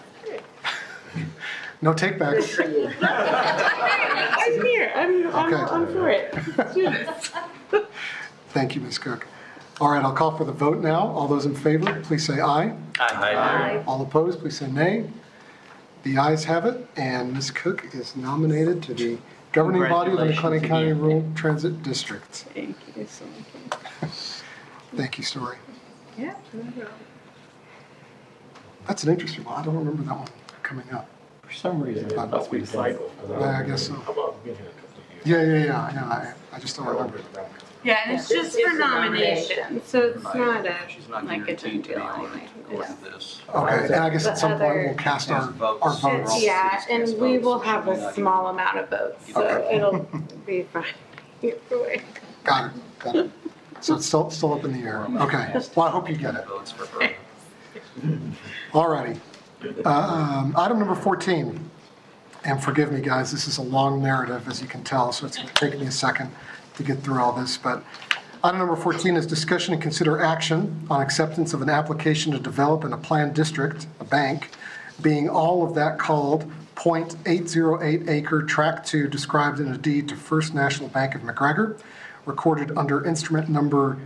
Speaker 1: No takebacks.
Speaker 4: Good for you.
Speaker 8: I'm here. I'm for it. Let's do this.
Speaker 1: Thank you, Ms. Cook. All right, I'll call for the vote now. All those in favor, please say aye.
Speaker 4: Aye.
Speaker 1: All opposed, please say nay. The ayes have it, and Ms. Cook is nominated to the governing body of the McLennan County
Speaker 6: Congratulations
Speaker 1: Rural Transit District.
Speaker 8: Thank you so much.
Speaker 1: Thank you, Story.
Speaker 8: Yeah. No problem.
Speaker 1: That's an interesting one. I don't remember that one coming up.
Speaker 6: For some reason,
Speaker 2: It must be cycle.
Speaker 1: Yeah, I guess so.
Speaker 2: I've been here a couple of years.
Speaker 1: Yeah. I just don't remember.
Speaker 8: Yeah, and it's
Speaker 4: This
Speaker 8: just
Speaker 4: is
Speaker 8: for
Speaker 4: a
Speaker 8: nomination, so it's not
Speaker 6: she's not
Speaker 8: like a
Speaker 6: guaranteed to be
Speaker 8: done
Speaker 6: on
Speaker 8: deal.
Speaker 6: it according to this.
Speaker 1: Okay, and I guess at some point we'll cast our
Speaker 6: Votes.
Speaker 1: votes.
Speaker 8: Yeah, and we will have a small amount of votes, so
Speaker 1: Okay.
Speaker 8: it'll be fine. Either way.
Speaker 1: Got it. So it's still up in the air. Okay, well, I hope you get it.
Speaker 6: Votes for her.
Speaker 1: All righty. Item number 14, and forgive me, guys, this is a long narrative, as you can tell, so it's going to take me a second to get through all this, but item number 14 is discussion and consider action on acceptance of an application to develop in a planned district, a bank, being all of that called .808 acre tract 2 described in a deed to First National Bank of McGregor, recorded under instrument number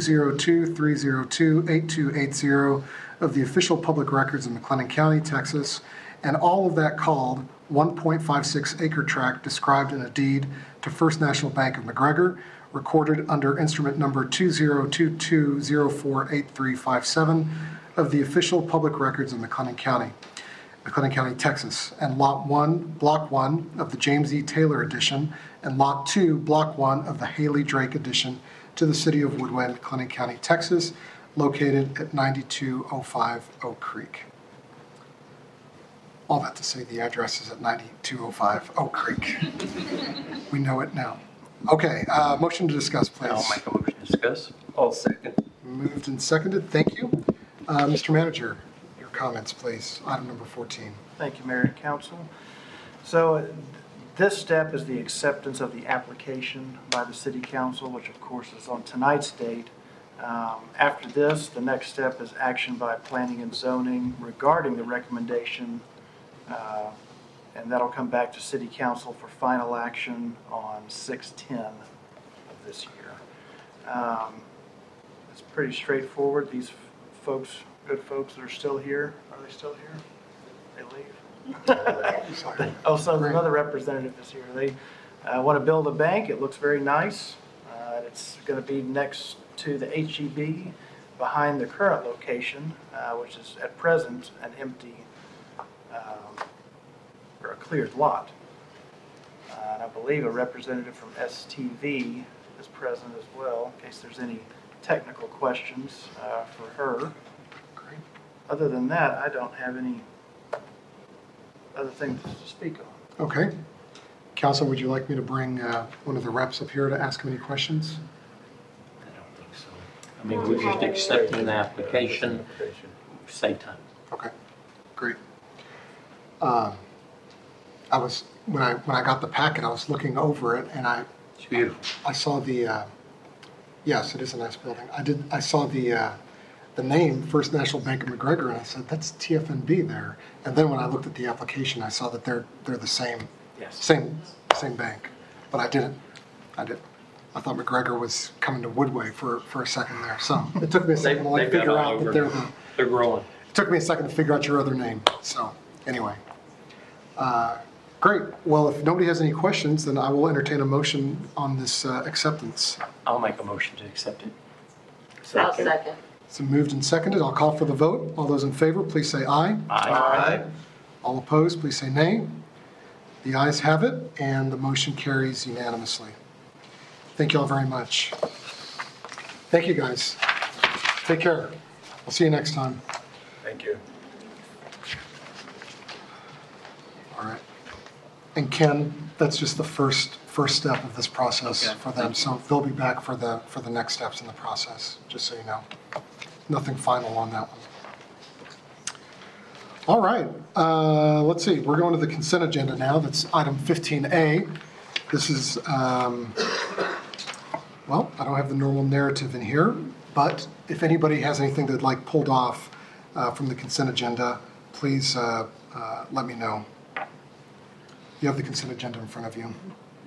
Speaker 1: 202-302-8280 of the official public records of McLennan County, Texas, and all of that called 1.56 acre tract described in a deed to First National Bank of McGregor, recorded under instrument number 2022048357 of the official public records in McLennan County, Texas, and Lot 1, Block 1 of the James E. Taylor Edition, and Lot 2, Block 1 of the Haley Drake Edition to the City of Woodway, McLennan County, Texas, located at 9205 Oak Creek. All that to say the address is at 9205 Oak Creek. We know it now. Okay, motion to discuss, please.
Speaker 9: I'll make a motion to discuss. I'll second.
Speaker 1: Moved and seconded. Thank you. Mr. Manager, your comments, please. Item number 14.
Speaker 7: Thank you, Mayor and Council. So this step is the acceptance of the application by the City Council, which of course is on tonight's date. After this, the next step is action by Planning and Zoning regarding the recommendation, and that'll come back to City Council for final action on 6/10 of this year. It's pretty straightforward. These folks, good folks that are still here, are they still here? They leave? Oh, so another representative is here. They want to build a bank. It looks very nice. It's going to be next to the HEB behind the current location, which is at present an empty or a cleared lot. And I believe a representative from STV is present as well, in case there's any technical questions for her. Great. Other than that, I don't have any other things to speak on.
Speaker 1: Okay. Council, would you like me to bring one of the reps up here to ask him any questions?
Speaker 6: I don't think so. I mean, we're just accepting the application, save time.
Speaker 1: Okay, great. When I got the packet, I was looking over it, and
Speaker 6: it's beautiful.
Speaker 1: I saw the yes, it is a nice building. I saw the name First National Bank of McGregor, and I said that's TFNB there. And then when I looked at the application, I saw that they're the same.
Speaker 6: Yes.
Speaker 1: Same bank, but I didn't. I thought McGregor was coming to Woodway for a second there. So it took me a second to figure out that
Speaker 6: they're growing.
Speaker 1: It took me a second to figure out your other name. So anyway, great. Well, if nobody has any questions, then I will entertain a motion on this acceptance.
Speaker 6: I'll make a motion to accept it.
Speaker 4: I'll second.
Speaker 1: So moved and seconded. I'll call for the vote. All those in favor, please say aye.
Speaker 6: Aye.
Speaker 1: All opposed, please say nay. The ayes have it, and the motion carries unanimously. Thank you all very much. Thank you, guys. Take care. I'll see you next time.
Speaker 20: Thank you.
Speaker 1: All right. And Ken, that's just the first step of this process for them. So they'll be back for the next steps in the process, just so you know. Nothing final on that one. All right, let's see. We're going to the consent agenda now. That's item 15A. This is, well, I don't have the normal narrative in here, but if anybody has anything they'd like pulled off from the consent agenda, please let me know. You have the consent agenda in front of you.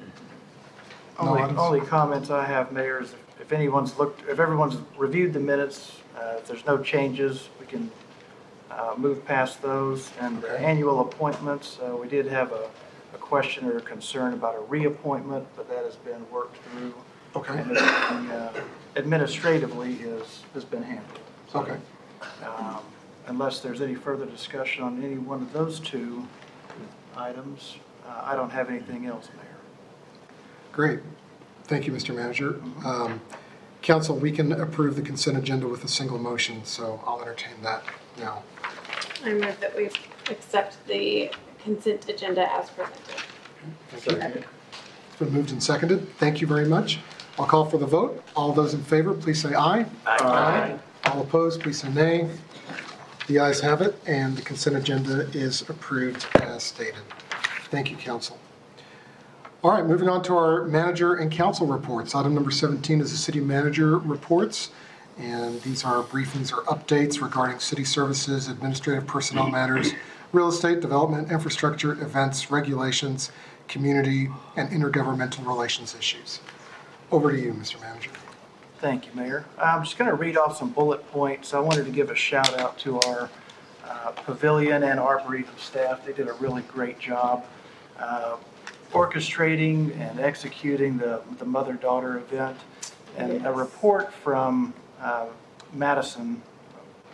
Speaker 7: Only comments I have, Mayor, is if everyone's reviewed the minutes, if there's no changes, we can move past those. And annual appointments, we did have a question or a concern about a reappointment, but that has been worked through.
Speaker 1: Okay.
Speaker 7: And administratively has been handled. So,
Speaker 1: okay.
Speaker 7: Unless there's any further discussion on any one of those two items, I don't have anything else, Mayor.
Speaker 1: Great. Thank you, Mr. Manager. Council, we can approve the consent agenda with a single motion, so I'll entertain that now.
Speaker 8: I move that we accept the consent agenda as presented.
Speaker 1: Thank you. It's been moved and seconded. Thank you very much. I'll call for the vote. All those in favor, please say aye.
Speaker 6: Aye.
Speaker 1: All opposed, please say nay. The ayes have it, and the consent agenda is approved as stated. Thank you, Council. All right, moving on to our manager and council reports. Item number 17 is the city manager reports, and these are briefings or updates regarding city services, administrative personnel matters, real estate, development, infrastructure, events, regulations, community, and intergovernmental relations issues. Over to you, Mr. Manager.
Speaker 7: Thank you, Mayor. I'm just going to read off some bullet points. I wanted to give a shout out to our pavilion and arboretum staff. They did a really great job orchestrating and executing the mother-daughter event. And a report from Madison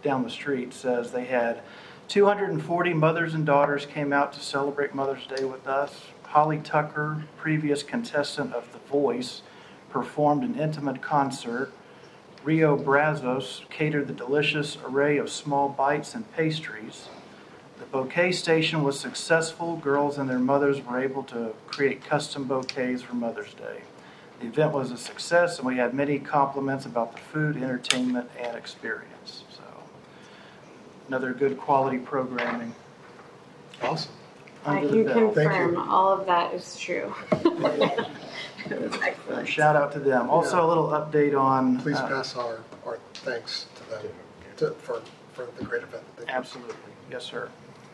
Speaker 7: down the street says they had 240 mothers and daughters came out to celebrate Mother's Day with us. Holly Tucker, previous contestant of The Voice, performed an intimate concert. Rio Brazos catered the delicious array of small bites and pastries. The bouquet station was successful. Girls and their mothers were able to create custom bouquets for Mother's Day. The event was a success, and we had many compliments about the food, entertainment, and experience. So, another good quality programming.
Speaker 1: Awesome.
Speaker 8: I
Speaker 7: Under
Speaker 8: can
Speaker 7: the bell.
Speaker 8: confirm all of that is true.
Speaker 7: And shout out to them. Also, a little update on.
Speaker 1: Please pass our thanks to them for the great event that they did.
Speaker 7: Absolutely. Yes, sir.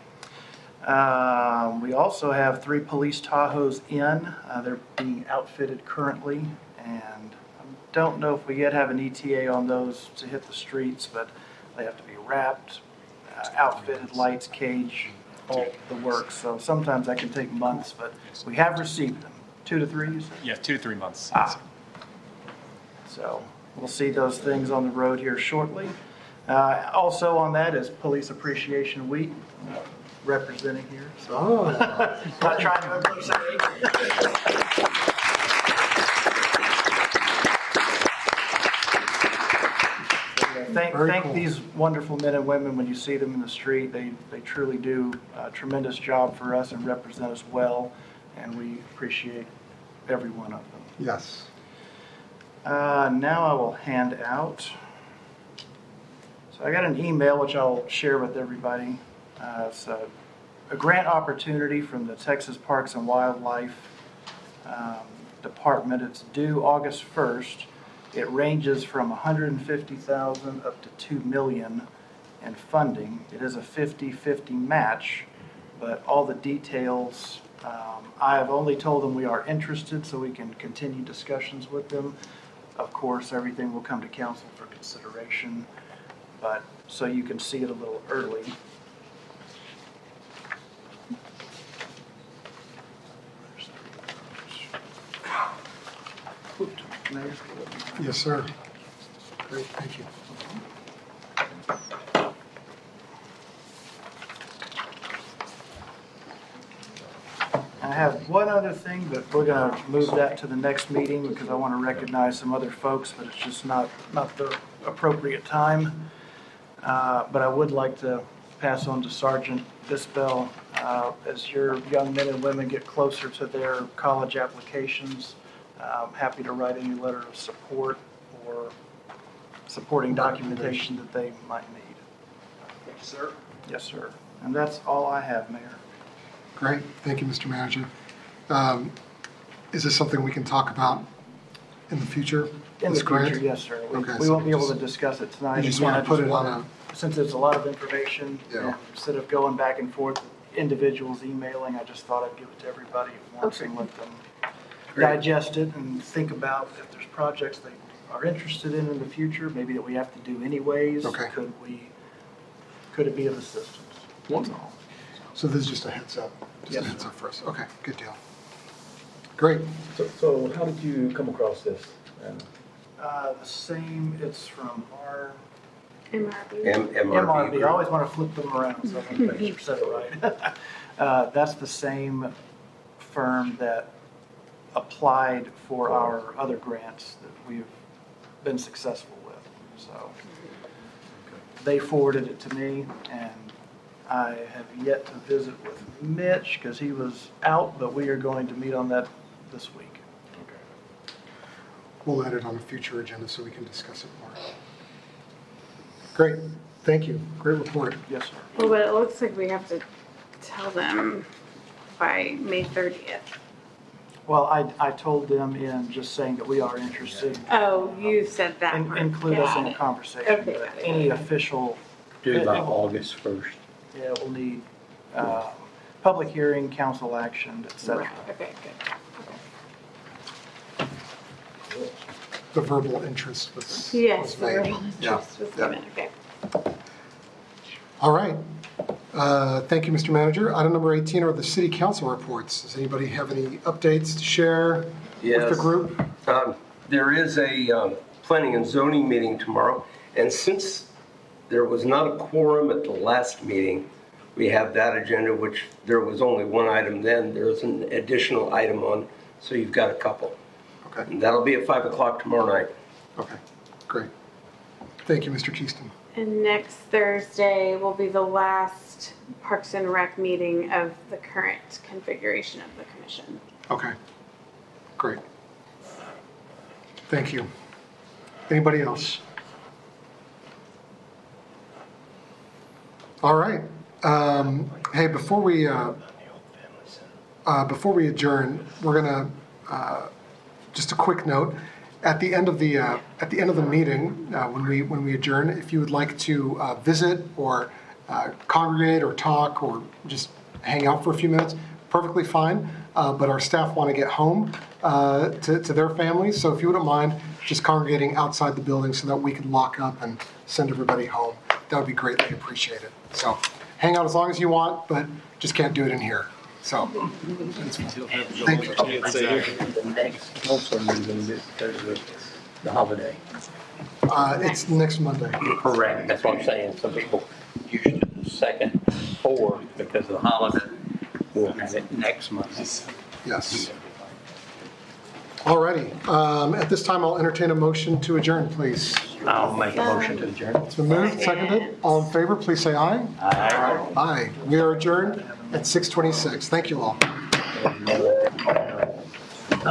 Speaker 7: We also have 3 police Tahoes in. They're being outfitted currently, and I don't know if we yet have an ETA on those to hit the streets, but they have to be wrapped, outfitted, lights, cage, all the works. So sometimes that can take months, but we have received them. 2 to 3, you said?
Speaker 19: Yeah, 2 to 3 months.
Speaker 7: So we'll see those things on the road here shortly. Also on that is Police Appreciation Week, representing here. So not trying to impersonate. Thank these wonderful men and women when you see them in the street. They truly do a tremendous job for us and represent us well, and we appreciate every one of them.
Speaker 1: Yes.
Speaker 7: Now I will hand out. So I got an email which I'll share with everybody. It's a grant opportunity from the Texas Parks and Wildlife Department. It's due August 1st. It ranges from $150,000 up to $2 million in funding. It is a 50-50 match, but all the details, I have only told them we are interested so we can continue discussions with them. Of course, everything will come to council for consideration, but so you can see it a little early.
Speaker 1: Yes, sir. Great, thank you.
Speaker 7: I have one other thing, but we're going to move that to the next meeting because I want to recognize some other folks, but it's just not the appropriate time. But I would like to pass on to Sergeant Bisbell. As your young men and women get closer to their college applications, I'm happy to write any letter of support or supporting documentation that they might need.
Speaker 2: Thank you, sir.
Speaker 7: Yes, sir. And that's all I have, Mayor.
Speaker 1: Great, thank you, Mr. Manager. Is this something we can talk about in the future?
Speaker 7: In the
Speaker 1: this grant?
Speaker 7: future, yes, sir.
Speaker 1: Okay,
Speaker 7: We
Speaker 1: so
Speaker 7: won't be able
Speaker 1: just-
Speaker 7: to discuss it tonight.
Speaker 1: You just
Speaker 7: Again,
Speaker 1: want
Speaker 7: I
Speaker 1: to put it
Speaker 7: wanna-
Speaker 1: on
Speaker 7: Since there's a lot of information,
Speaker 1: Yeah.
Speaker 7: and instead of going back and forth, individuals emailing, I just thought I'd give it to everybody at once and let them digest it and think about if there's projects they are interested in the future, maybe that we have to do anyways.
Speaker 1: Okay.
Speaker 7: Could it be of assistance? That's all.
Speaker 1: So this is just a heads up? Just
Speaker 7: Yes,
Speaker 1: a heads
Speaker 7: sir.
Speaker 1: up for us. Okay, good deal. Great.
Speaker 6: So how did you come across this?
Speaker 7: The same, it's from our
Speaker 8: MRB.
Speaker 7: MRB. I always want to flip them around so I make sure I said it right. That's the same firm that applied for our other grants that we've been successful with. So they forwarded it to me, and I have yet to visit with Mitch because he was out, but we are going to meet on that this week.
Speaker 1: We'll add it on a future agenda so we can discuss it more. Great, thank you. Great report.
Speaker 7: Yes, sir.
Speaker 8: Well, but it looks like we have to tell them by May 30th.
Speaker 7: Well, I told them in just saying that we are interested.
Speaker 8: Oh, you said that part.
Speaker 7: Include us in the
Speaker 8: Got it.
Speaker 7: conversation.
Speaker 8: Okay,
Speaker 7: But
Speaker 8: got it.
Speaker 7: any official.
Speaker 10: Due by August 1st.
Speaker 7: Yeah, we'll need public hearing, council action, et cetera.
Speaker 8: Right, okay, good.
Speaker 1: The verbal interest was
Speaker 8: Yes,
Speaker 1: was made.
Speaker 8: the verbal interest was given, okay.
Speaker 1: All right. Thank you, Mr. Manager. Item number 18 are the city council reports. Does anybody have any updates to share with the group?
Speaker 9: There is a planning and zoning meeting tomorrow, and since there was not a quorum at the last meeting. We have that agenda, which there was only one item then. There's an additional item on, so you've got a couple.
Speaker 1: Okay.
Speaker 9: And that'll be at 5 o'clock tomorrow night.
Speaker 1: Okay, great. Thank you, Mr. Keaston.
Speaker 3: And next Thursday will be the last Parks and Rec meeting of the current configuration of the commission.
Speaker 1: Okay, great. Thank you. Anybody else? All right. Hey, before we adjourn, we're gonna just a quick note. At the end of the meeting, when we adjourn, if you would like to visit or congregate or talk or just hang out for a few minutes, perfectly fine. But our staff want to get home to their families, so if you wouldn't mind just congregating outside the building so that we can lock up and send everybody home, that would be greatly appreciated. So hang out as long as you want, but just can't do it in here. So thank you.
Speaker 6: The holiday.
Speaker 1: It's next Monday.
Speaker 6: Correct. That's what I'm saying. Some people usually do the second or because of the holiday. We'll have it next month.
Speaker 1: Yes. Alrighty. At this time, I'll entertain a motion to adjourn, please.
Speaker 6: I'll make a motion to adjourn.
Speaker 1: It's been moved, seconded. All in favor, please say aye.
Speaker 6: Aye.
Speaker 1: Aye. We are adjourned at 6:26. Thank you all.